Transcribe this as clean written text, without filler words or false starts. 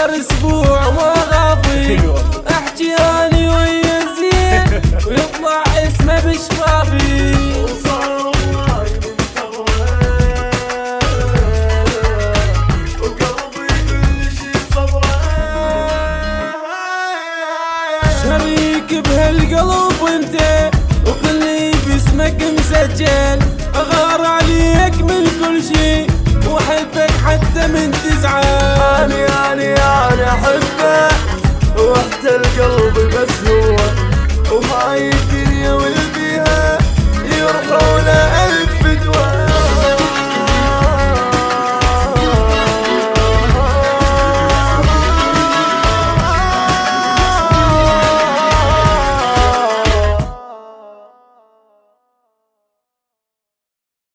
صار اسبوع ما غافي، احكي اني ويا زين ويطلع اسمه بشفافي. وصار الله منتظره وقلبي كل شي صبره. شريك بهالقلب وانت وكلي باسمك مسجل، اغار عليك من كل شي واحبك حتى من تزعل. أنا أحبه وحتى القلب بس هو، وهاي الدنيا واللي فيها يروحون ألف فدوة.